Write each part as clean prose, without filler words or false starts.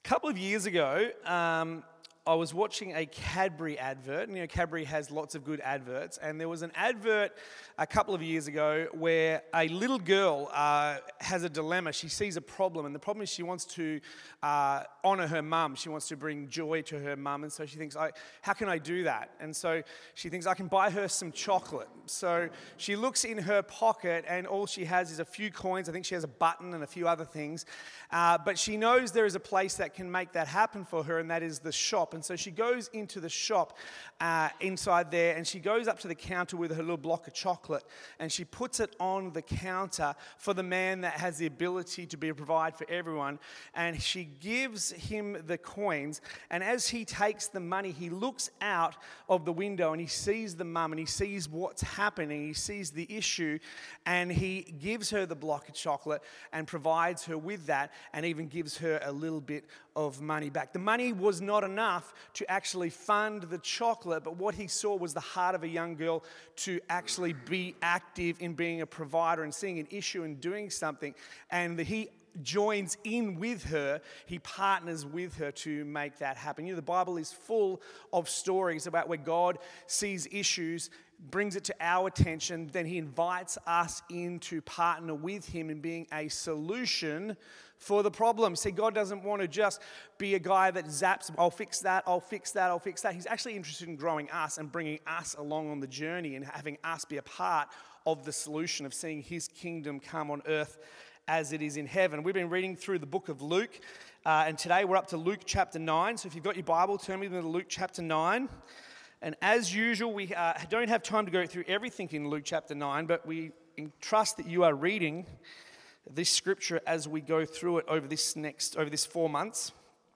couple of years ago, I was watching a Cadbury advert, and Cadbury has lots of good adverts, and there was an advert a couple of years ago where a little girl has a dilemma. She sees a problem, and the problem is she wants to honour her mum. She wants to bring joy to her mum, and so she thinks, how can I do that? And so she thinks, I can buy her some chocolate. So she looks in her pocket, and all she has is a few coins. I think she has a button and a few other things, but she knows there is a place that can make that happen for her, and that is the shop. And so she goes into the shop inside there, and she goes up to the counter with her little block of chocolate, and she puts it on the counter for the man that has the ability to provide for everyone. And she gives him the coins, and as he takes the money, he looks out of the window and he sees the mum, and he sees what's happening, he sees the issue, and he gives her the block of chocolate and provides her with that, and even gives her a little bit of money back. The money was not enough to actually fund the chocolate, but what he saw was the heart of a young girl to actually be active in being a provider and seeing an issue and doing something, and he joins in with her, he partners with her to make that happen. The Bible is full of stories about where God sees issues, brings it to our attention, then he invites us in to partner with him in being a solution for the problem. See, God doesn't want to just be a guy that zaps, I'll fix that, I'll fix that, I'll fix that. He's actually interested in growing us and bringing us along on the journey and having us be a part of the solution of seeing his kingdom come on earth as it is in heaven. We've been reading through the book of Luke, and today we're up to Luke chapter 9. So if you've got your Bible, turn with me to Luke chapter 9. And as usual, we don't have time to go through everything in Luke chapter 9, but we trust that you are reading this scripture as we go through it over this 4 months.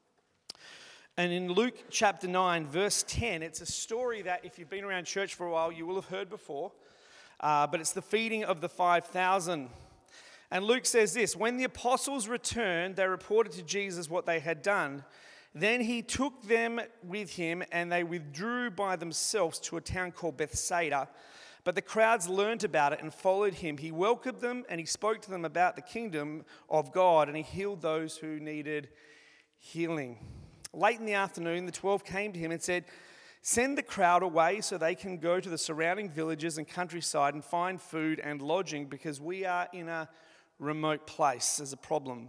And in Luke chapter 9, verse 10, it's a story that if you've been around church for a while, you will have heard before, but it's the feeding of the 5,000. And Luke says this: when the apostles returned, they reported to Jesus what they had done. Then he took them with him, and they withdrew by themselves to a town called Bethsaida. But the crowds learned about it and followed him. He welcomed them, and he spoke to them about the kingdom of God, and he healed those who needed healing. Late in the afternoon, the 12 came to him and said, "Send the crowd away so they can go to the surrounding villages and countryside and find food and lodging, because we are in a remote place. There's a problem."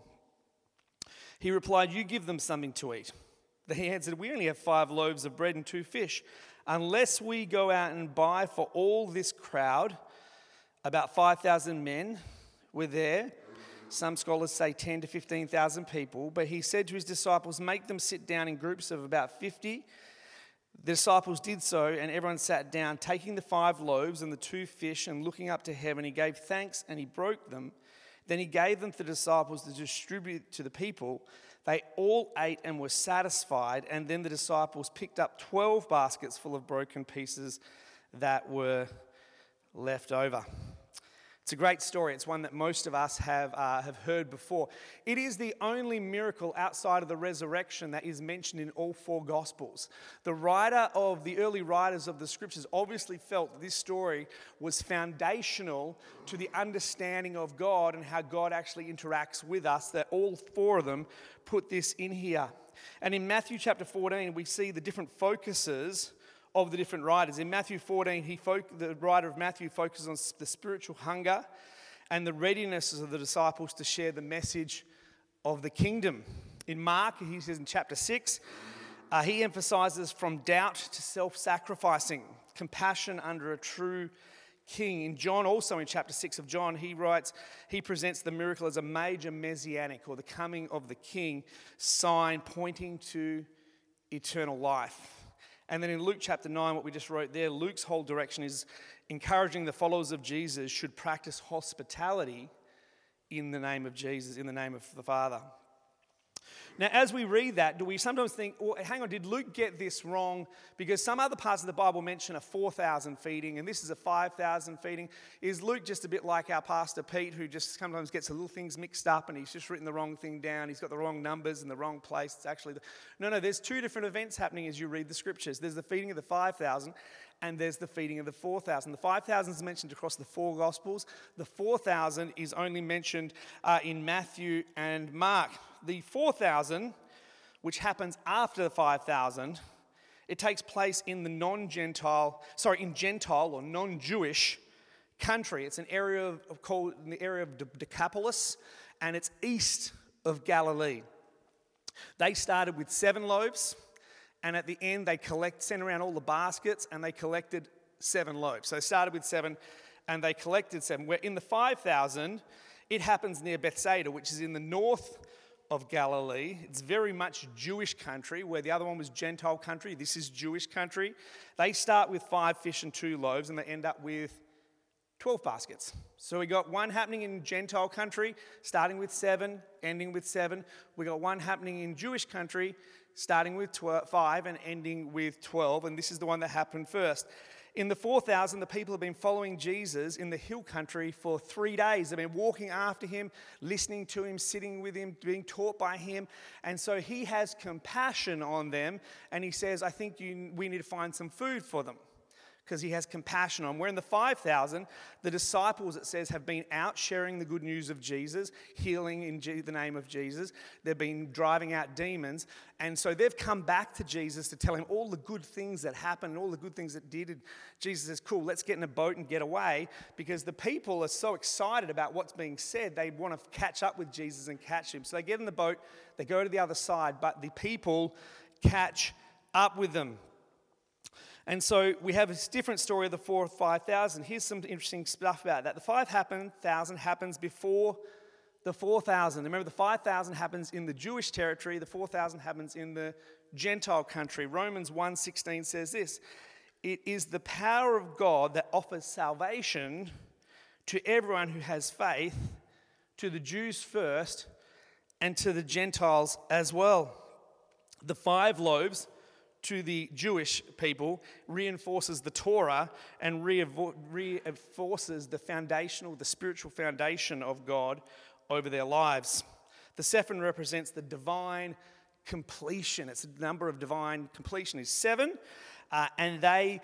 He replied, "You give them something to eat." They answered, "We only have 5 loaves of bread and 2 fish. Unless we go out and buy for all this crowd," about 5,000 men were there. Some scholars say 10 to 15,000 people. But he said to his disciples, "Make them sit down in groups of about 50. The disciples did so, and everyone sat down. Taking the 5 loaves and the 2 fish and looking up to heaven, he gave thanks and he broke them. Then he gave them to the disciples to distribute to the people. They all ate and were satisfied, and then the disciples picked up 12 baskets full of broken pieces that were left over. It's a great story. It's one that most of us have heard before. It is the only miracle outside of the resurrection that is mentioned in all 4 Gospels. The early writers of the Scriptures obviously felt that this story was foundational to the understanding of God and how God actually interacts with us, that all 4 of them put this in here. And in Matthew chapter 14, we see the different focuses of the different writers. In Matthew 14, the writer of Matthew focuses on the spiritual hunger and the readiness of the disciples to share the message of the kingdom. In Mark, he says in chapter 6, he emphasizes from doubt to self-sacrificing, compassion under a true king. In John, also in chapter 6 of John, he presents the miracle as a major messianic, or the coming of the king, sign pointing to eternal life. And then in Luke chapter 9, what we just wrote there, Luke's whole direction is encouraging the followers of Jesus should practice hospitality in the name of Jesus, in the name of the Father. Now, as we read that, do we sometimes think, oh, hang on, did Luke get this wrong? Because some other parts of the Bible mention a 4,000 feeding, and this is a 5,000 feeding. Is Luke just a bit like our pastor Pete, who just sometimes gets the little things mixed up, and he's just written the wrong thing down, he's got the wrong numbers in the wrong place? It's actually No, there's 2 different events happening as you read the Scriptures. There's the feeding of the 5,000, and there's the feeding of the 4,000. The 5,000 is mentioned across the 4 Gospels. The 4,000 is only mentioned in Matthew and Mark. The 4,000 which happens after the 5,000, it takes place in the in Gentile or non-Jewish country. It's an area called the area of Decapolis, and it's east of Galilee. They started with 7 loaves, and at the end they sent around all the baskets, and they collected 7 loaves. So they started with 7, and they collected 7. Where in the 5,000, it happens near Bethsaida, which is in the north of Galilee. It's very much Jewish country, where the other one was Gentile country. This is Jewish country. They start with 5 fish and 2 loaves, and they end up with 12 baskets. So we got one happening in Gentile country, starting with 7, ending with 7. We got one happening in Jewish country, starting with 5 and ending with 12. And this is the one that happened first. In the 4,000, the people have been following Jesus in the hill country for 3 days. They've been walking after him, listening to him, sitting with him, being taught by him. And so he has compassion on them. And he says, I think we need to find some food for them, because he has compassion on them. We're in the 5,000. The disciples, it says, have been out sharing the good news of Jesus, healing in the name of Jesus. They've been driving out demons. And so they've come back to Jesus to tell him all the good things that happened, all the good things that did. And Jesus says, cool, let's get in a boat and get away, because the people are so excited about what's being said, they want to catch up with Jesus and catch him. So they get in the boat, they go to the other side, but the people catch up with them. And so we have this different story of the 4,000 or 5,000. Here's some interesting stuff about that. The 5,000 happens before the 4,000. Remember, the 5,000 happens in the Jewish territory. The 4,000 happens in the Gentile country. Romans 1:16 says this: it is the power of God that offers salvation to everyone who has faith, to the Jews first, and to the Gentiles as well. The 5 loaves to the Jewish people reinforces the Torah and reinforces the spiritual foundation of God over their lives. The 7 represents the divine completion. It's the number of divine completion is 7, and they,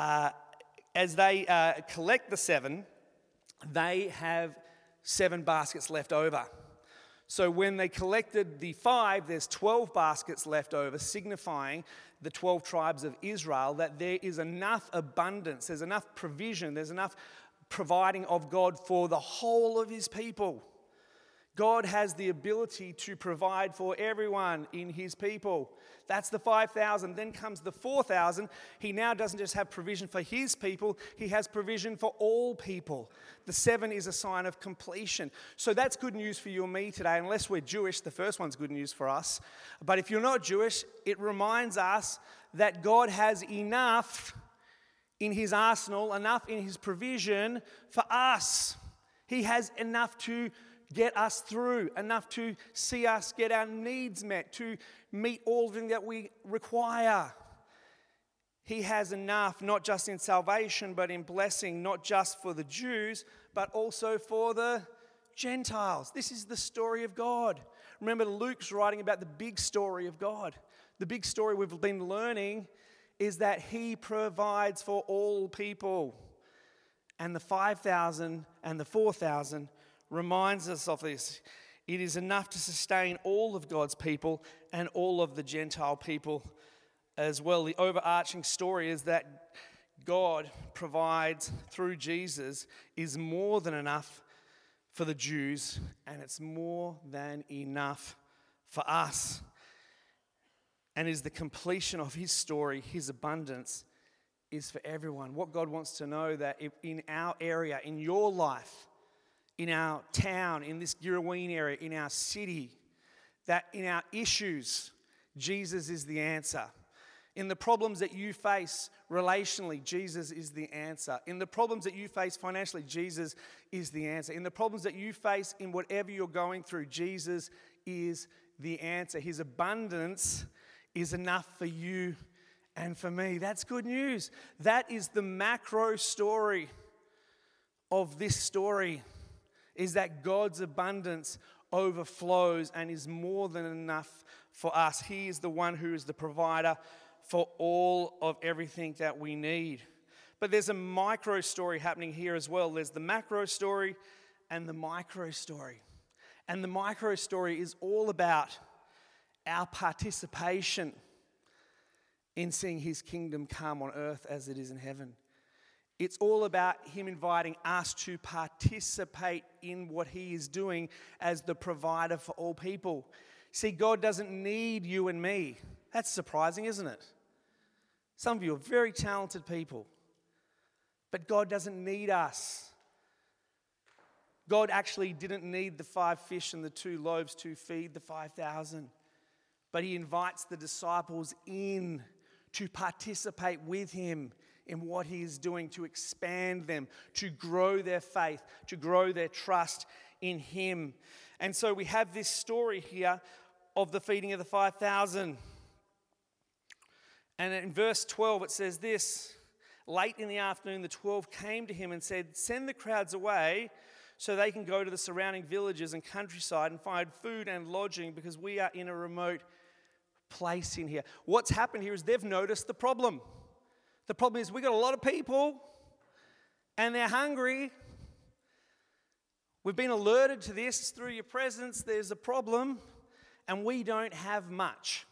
as they collect the 7, they have 7 baskets left over. So when they collected the 5, there's 12 baskets left over, signifying the 12 tribes of Israel, that there is enough abundance, there's enough provision, there's enough providing of God for the whole of his people. God has the ability to provide for everyone in his people. That's the 5,000. Then comes the 4,000. He now doesn't just have provision for his people, he has provision for all people. The 7 is a sign of completion. So that's good news for you and me today. Unless we're Jewish, the first one's good news for us. But if you're not Jewish, it reminds us that God has enough in his arsenal, enough in his provision for us. He has enough to get us through, enough to see us get our needs met, to meet all the things that we require. He has enough, not just in salvation, but in blessing, not just for the Jews, but also for the Gentiles. This is the story of God. Remember, Luke's writing about the big story of God. The big story we've been learning is that he provides for all people. And the 5,000 and the 4,000 reminds us of this. It is enough to sustain all of God's people and all of the Gentile people as well. The overarching story is that God provides through Jesus is more than enough for the Jews, and it's more than enough for us. And is the completion of his story, his abundance, is for everyone. What God wants to know that in our area, in your life, in our town, in this Girraween area, in our city, that in our issues, Jesus is the answer. In the problems that you face relationally, Jesus is the answer. In the problems that you face financially, Jesus is the answer. In the problems that you face in whatever you're going through, Jesus is the answer. His abundance is enough for you and for me. That's good news. That is the macro story of this story, is that God's abundance overflows and is more than enough for us. He is the one who is the provider for all of everything that we need. But there's a micro story happening here as well. There's the macro story and the micro story. And the micro story is all about our participation in seeing his kingdom come on earth as it is in heaven. It's all about him inviting us to participate in what he is doing as the provider for all people. See, God doesn't need you and me. That's surprising, isn't it? Some of you are very talented people, but God doesn't need us. God actually didn't need the 5 fish and the 2 loaves to feed the 5,000, but he invites the disciples in to participate with him in what he is doing, to expand them, to grow their faith, to grow their trust in him. And so we have this story here of the feeding of the 5,000. And in verse 12 it says this: late in the afternoon the 12 came to him and said, "Send the crowds away so they can go to the surrounding villages and countryside and find food and lodging, because we are in a remote place in here." What's happened here is they've noticed the problem. The problem is we've got a lot of people and they're hungry. We've been alerted to this through your presence. There's a problem and we don't have much.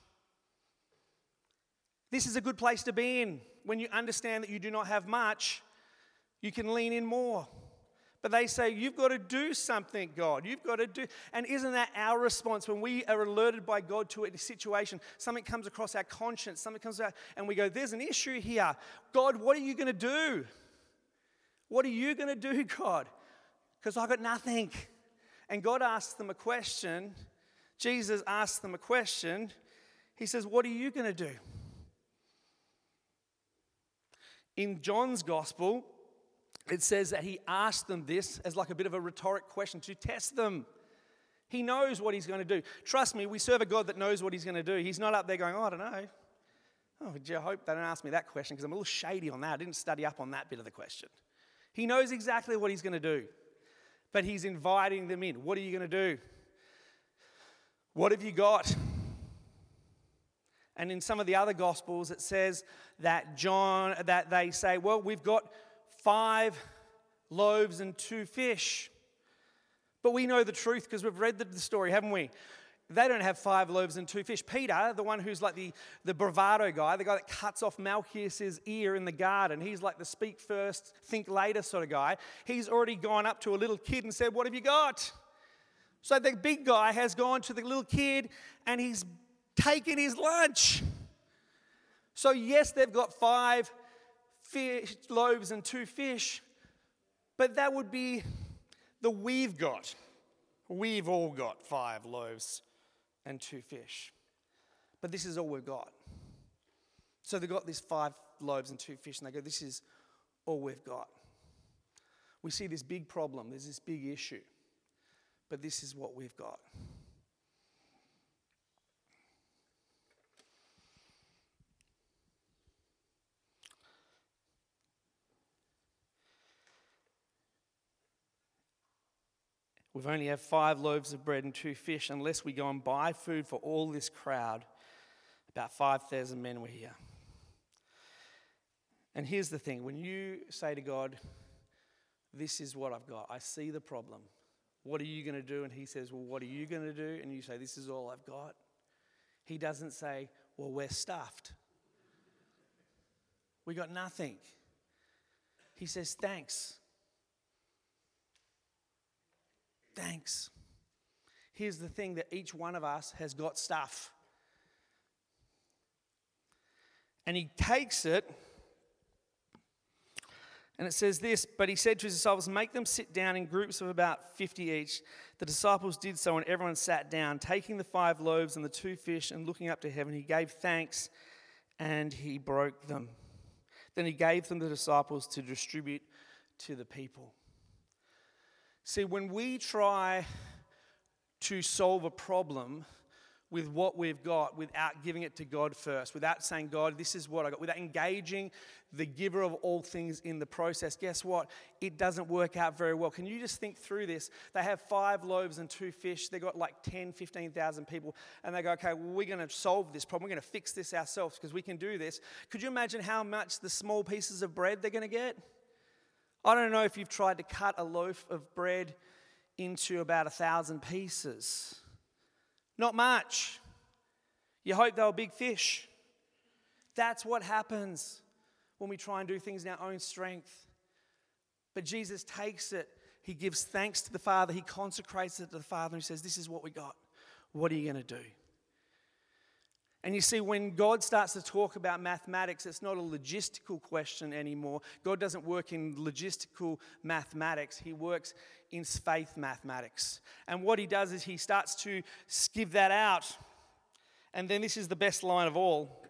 This is a good place to be in. When you understand that you do not have much, you can lean in more. But they say, you've got to do something, God. You've got to do. And isn't that our response when we are alerted by God to a situation? Something comes across our conscience, something comes out, and we go, there's an issue here. God, what are you going to do? What are you going to do, God? Because I've got nothing. And God asks them a question. Jesus asks them a question. He says, what are you going to do? In John's gospel, it says that he asked them this as like a bit of a rhetoric question to test them. He knows what he's going to do. Trust me, we serve a God that knows what he's going to do. He's not up there going, I don't know. Oh, gee, I hope they don't ask me that question because I'm a little shady on that. I didn't study up on that bit of the question. He knows exactly what he's going to do. But he's inviting them in. What are you going to do? What have you got? And in some of the other gospels, it says that they say, well, we've got 5 loaves and 2 fish. But we know the truth because we've read the story, haven't we? They don't have 5 loaves and 2 fish. Peter, the one who's like the bravado guy, the guy that cuts off Malchus's ear in the garden, he's like the speak first, think later sort of guy. He's already gone up to a little kid and said, what have you got? So the big guy has gone to the little kid and he's taken his lunch. So yes, they've got 5 loaves and 2 fish, but that would be the we've got. We've all got 5 loaves and 2 fish. But this is all we've got. So they've got these 5 loaves and 2 fish, and they go, this is all we've got. We see this big problem, there's this big issue, but this is what we've got. We've only have 5 loaves of bread and 2 fish unless we go and buy food for all this crowd. About 5,000 men were here. And here's the thing. When you say to God, this is what I've got. I see the problem. What are you going to do? And he says, well, what are you going to do? And you say, this is all I've got. He doesn't say, well, we're stuffed. We got nothing. He says, thanks. Thanks. Here's the thing, that each one of us has got stuff. And he takes it, and it says this, but he said to his disciples, make them sit down in groups of about 50 each. The disciples did so, and everyone sat down, taking the 5 loaves and the 2 fish, and looking up to heaven, he gave thanks, and he broke them. Then he gave them to the disciples to distribute to the people. See, when we try to solve a problem with what we've got without giving it to God first, without saying, God, this is what I got, without engaging the giver of all things in the process, guess what? It doesn't work out very well. Can you just think through this? They have 5 loaves and 2 fish. They've got like 10, 15,000 people. And they go, okay, well, we're going to solve this problem. We're going to fix this ourselves because we can do this. Could you imagine how much the small pieces of bread they're going to get? I don't know if you've tried to cut a loaf of bread into about 1,000 pieces. Not much. You hope they were big fish. That's what happens when we try and do things in our own strength. But Jesus takes it. He gives thanks to the Father. He consecrates it to the Father and he says, this is what we got. What are you going to do? And you see, when God starts to talk about mathematics, it's not a logistical question anymore. God doesn't work in logistical mathematics. He works in faith mathematics. And what he does is he starts to give that out. And then this is the best line of all.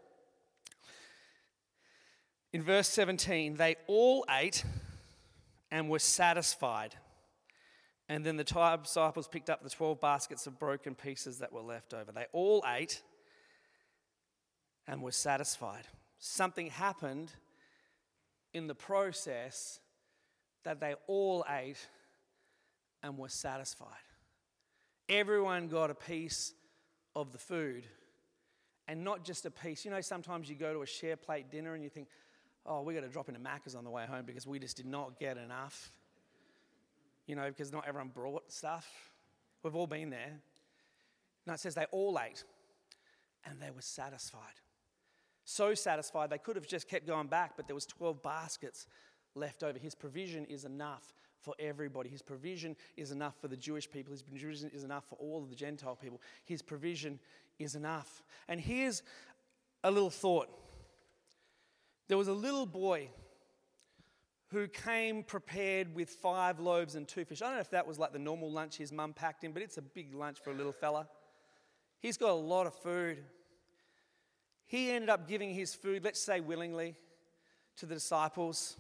In verse 17, they all ate and were satisfied. And then the disciples picked up the 12 baskets of broken pieces that were left over. They all ate and were satisfied. Something happened in the process that they all ate and were satisfied. Everyone got a piece of the food, and not just a piece. You know, sometimes you go to a share plate dinner and you think, oh, we got to drop into Macca's on the way home because we just did not get enough. You know, because not everyone brought stuff. We've all been there. No, it says they all ate and they were satisfied. So satisfied, they could have just kept going back, but there was 12 baskets left over. His provision is enough for everybody. His provision is enough for the Jewish people. His provision is enough for all of the Gentile people. His provision is enough. And here's a little thought. There was a little boy who came prepared with 5 loaves and 2 fish. I don't know if that was like the normal lunch his mum packed in, but it's a big lunch for a little fella. He's got a lot of food. He ended up giving his food, let's say willingly, to the disciples.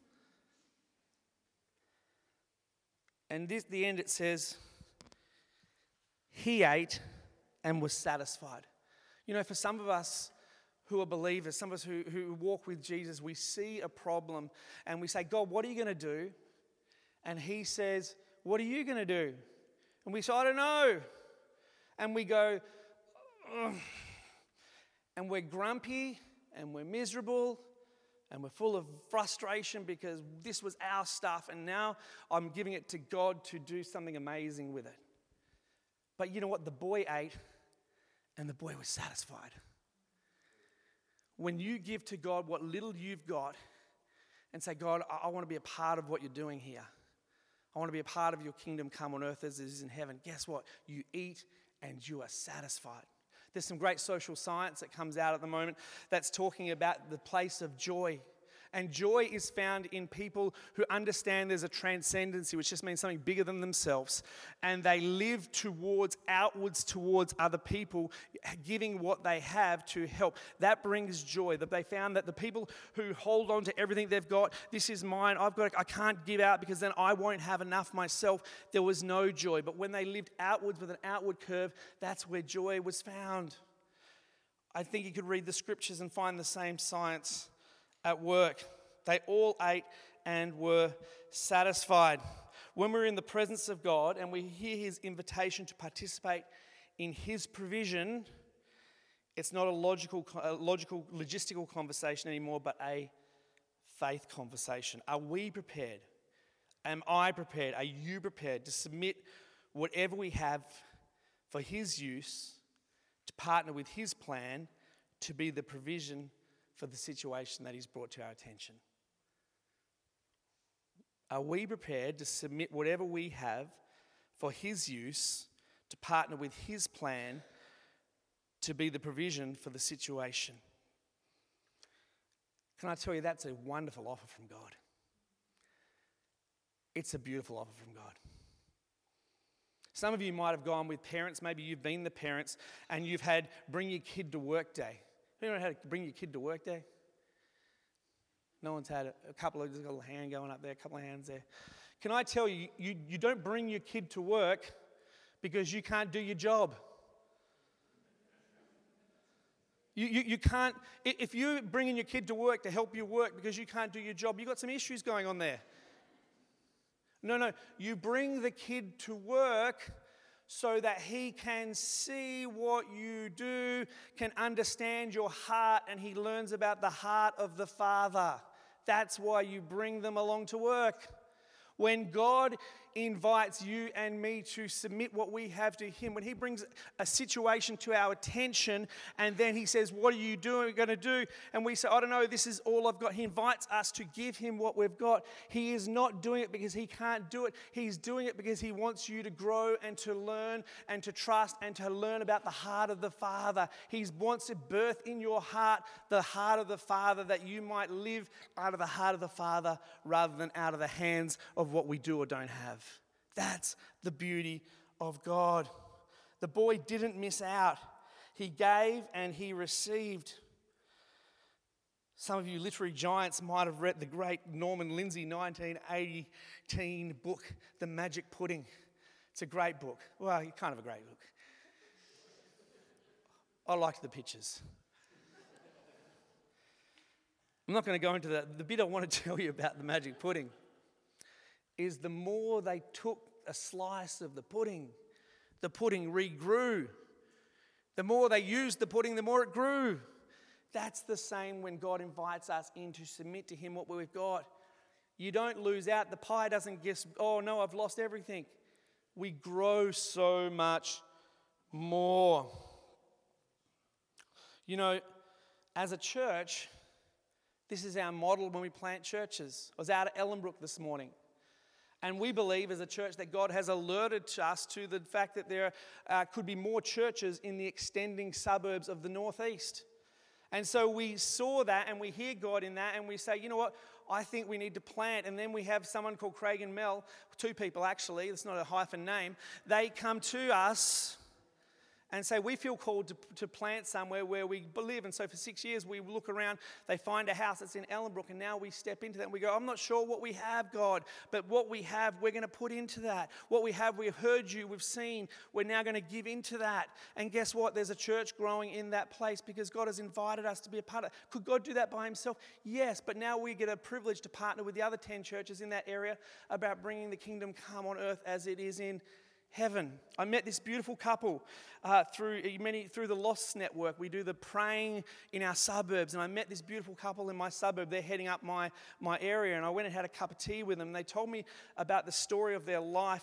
And at the end it says, he ate and was satisfied. You know, for some of us who are believers, some of us who walk with Jesus, we see a problem and we say, God, what are you going to do? And he says, what are you going to do? And we say, I don't know. And we go, ugh. And we're grumpy and we're miserable and we're full of frustration because this was our stuff and now I'm giving it to God to do something amazing with it. But you know what? The boy ate and the boy was satisfied. When you give to God what little you've got and say, God, I want to be a part of what you're doing here. I want to be a part of your kingdom come on earth as it is in heaven. Guess what? You eat and you are satisfied. There's some great social science that comes out at the moment that's talking about the place of joy. And joy is found in people who understand there's a transcendency, which just means something bigger than themselves. And they live outwards towards other people, giving what they have to help. That brings joy. That they found that the people who hold on to everything they've got, this is mine, I can't give out because then I won't have enough myself. There was no joy. But when they lived outwards with an outward curve, that's where joy was found. I think you could read the scriptures and find the same science at work. They all ate and were satisfied. When we're in the presence of God and we hear his invitation to participate in his provision, it's not a logistical conversation anymore, but a faith conversation. Are we prepared? Am I prepared? Are you prepared to submit whatever we have for his use, to partner with his plan, to be the provision for the situation that he's brought to our attention? Are we prepared to submit whatever we have for his use, to partner with his plan, to be the provision for the situation? Can I tell you, that's a wonderful offer from God. It's a beautiful offer from God. Some of you might have gone with parents, maybe you've been the parents, and you've had bring your kid to work day. Anyone had to bring your kid to work day? No one's had a couple of, there's got a hand going up there, a couple of hands there. Can I tell you, you don't bring your kid to work because you can't do your job. You can't, if you're bringing your kid to work to help you work because you can't do your job, you've got some issues going on there. No, you bring the kid to work so that he can see what you do, can understand your heart, and he learns about the heart of the Father. That's why you bring them along to work. When God invites you and me to submit what we have to him, when he brings a situation to our attention and then he says, what are you doing, going to do? And we say, I don't know, this is all I've got. He invites us to give him what we've got. He is not doing it because he can't do it. He's doing it because he wants you to grow and to learn and to trust and to learn about the heart of the Father. He wants to birth in your heart the heart of the Father, that you might live out of the heart of the Father rather than out of the hands of what we do or don't have. That's the beauty of God. The boy didn't miss out. He gave and he received. Some of you literary giants might have read the great Norman Lindsay 1918 book, The Magic Pudding. It's a great book. Well, kind of a great book. I liked the pictures. I'm not going to go into that. The bit I want to tell you about the magic pudding is the more they took a slice of the pudding regrew. The more they used the pudding, the more it grew. That's the same when God invites us in to submit to him what we've got. You don't lose out. The pie doesn't guess, oh no, I've lost everything. We grow so much more. You know, as a church, this is our model when we plant churches. I was out at Ellenbrook this morning. And we believe as a church that God has alerted us to the fact that there could be more churches in the extending suburbs of the northeast. And so we saw that and we hear God in that and we say, you know what, I think we need to plant. And then we have someone called Craig and Mel, two people actually, it's not a hyphen name. They come to us and say, we feel called to plant somewhere where we live. And so for 6 years, we look around, they find a house that's in Ellenbrook, and now we step into that and we go, I'm not sure what we have, God, but what we have, we're going to put into that. What we have, we've heard you, we've seen, we're now going to give into that. And guess what? There's a church growing in that place because God has invited us to be a part of it. Could God do that by himself? Yes, but now we get a privilege to partner with the other 10 churches in that area about bringing the kingdom come on earth as it is in heaven. I met this beautiful couple through the Lost Network. We do the praying in our suburbs, and I met this beautiful couple in my suburb. They're heading up my area, and I went and had a cup of tea with them. They told me about the story of their life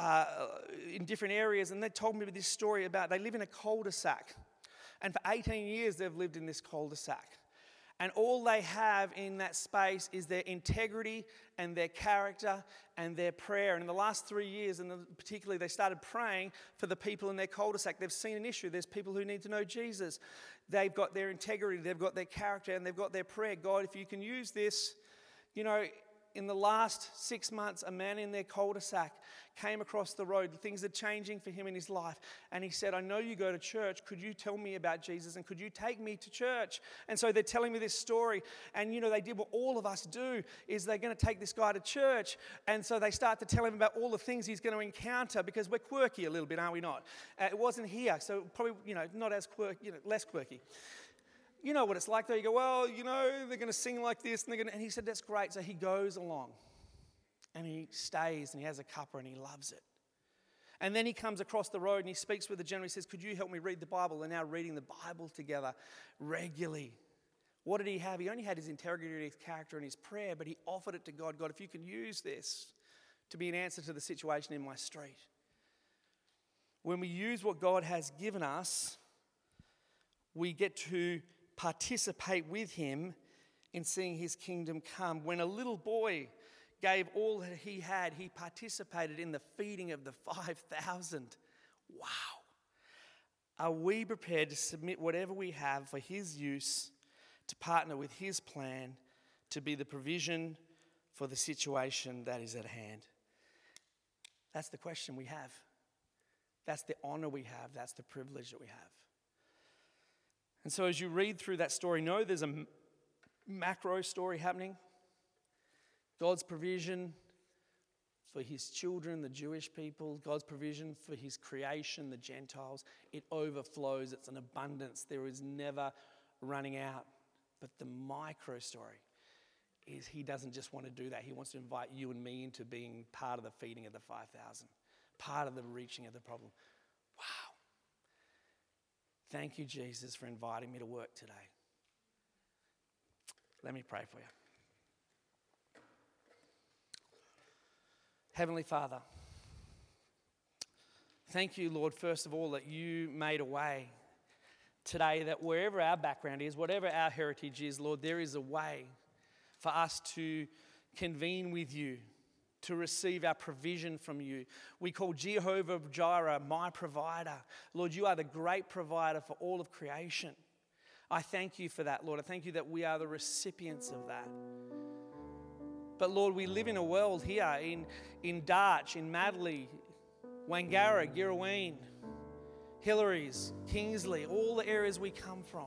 in different areas, and they told me this story about they live in a cul-de-sac, and for 18 years they've lived in this cul-de-sac. And all they have in that space is their integrity and their character and their prayer. And in the last 3 years, and particularly they started praying for the people in their cul-de-sac. They've seen an issue. There's people who need to know Jesus. They've got their integrity, they've got their character, and they've got their prayer. God, if you can use this, you know, in the last 6 months, a man in their cul-de-sac came across the road. Things are changing for him in his life. And he said, I know you go to church. Could you tell me about Jesus? And could you take me to church? And so they're telling me this story. And, you know, they did what all of us do, is they're going to take this guy to church. And so they start to tell him about all the things he's going to encounter, because we're quirky a little bit, aren't we not? It wasn't here. So probably, you know, not as quirky, you know, less quirky. You know what it's like though. You go, well, you know, they're going to sing like this. And he said, that's great. So he goes along and he stays and he has a cuppa and he loves it. And then he comes across the road and he speaks with the gentleman. He says, could you help me read the Bible? They're now reading the Bible together regularly. What did he have? He only had his integrity, his character and his prayer, but he offered it to God. God, if you can use this to be an answer to the situation in my street. When we use what God has given us, we get to participate with him in seeing his kingdom come. When a little boy gave all that he had, he participated in the feeding of the 5,000. Wow. Are we prepared to submit whatever we have for his use, to partner with his plan, to be the provision for the situation that is at hand? That's the question we have. That's the honor we have. That's the privilege that we have. And so as you read through that story, know there's a macro story happening. God's provision for his children, the Jewish people. God's provision for his creation, the Gentiles. It overflows. It's an abundance. There is never running out. But the micro story is he doesn't just want to do that. He wants to invite you and me into being part of the feeding of the 5,000. Part of the reaching of the problem. Wow. Thank you, Jesus, for inviting me to work today. Let me pray for you. Heavenly Father, thank you, Lord, first of all, that you made a way today, that wherever our background is, whatever our heritage is, Lord, there is a way for us to convene with you, to receive our provision from you. We call Jehovah Jireh my provider. Lord, you are the great provider for all of creation. I thank you for that, Lord. I thank you that we are the recipients of that. But Lord, we live in a world here in Darch, in Madley, Wangara, Girraween, Hillary's, Kingsley, all the areas we come from.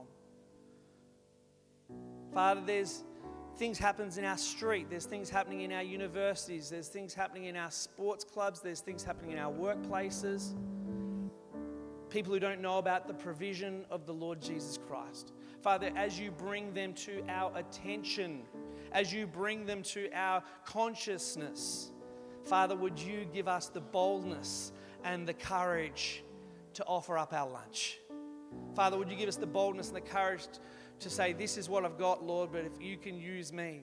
Father, there's things happens in our street. There's things happening in our universities. There's things happening in our sports clubs. There's things happening in our workplaces. People who don't know about the provision of the Lord Jesus Christ. Father, as you bring them to our attention, as you bring them to our consciousness, Father, would you give us the boldness and the courage to offer up our lunch? Father, would you give us the boldness and the courage to say, this is what I've got, Lord, but if you can use me,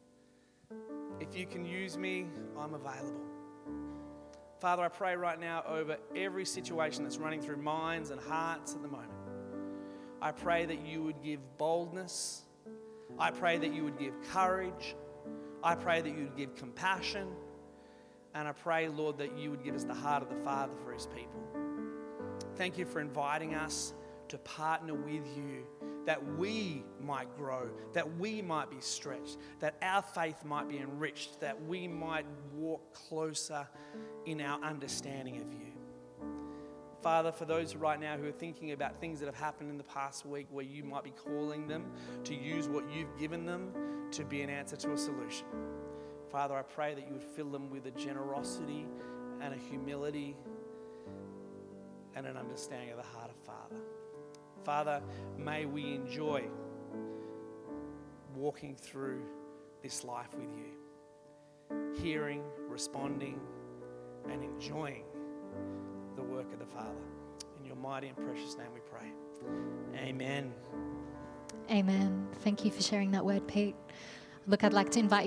I'm available. Father, I pray right now over every situation that's running through minds and hearts at the moment. I pray that you would give boldness. I pray that you would give courage. I pray that you would give compassion. And I pray, Lord, that you would give us the heart of the Father for his people. Thank you for inviting us to partner with you, that we might grow, that we might be stretched, that our faith might be enriched, that we might walk closer in our understanding of you. Father, for those right now who are thinking about things that have happened in the past week where you might be calling them to use what you've given them to be an answer to a solution. Father, I pray that you would fill them with a generosity and a humility and an understanding of the heart of Father. Father, may we enjoy walking through this life with you, hearing, responding, and enjoying the work of the Father. In your mighty and precious name we pray. Amen. Amen. Thank you for sharing that word, Pete. Look, I'd like to invite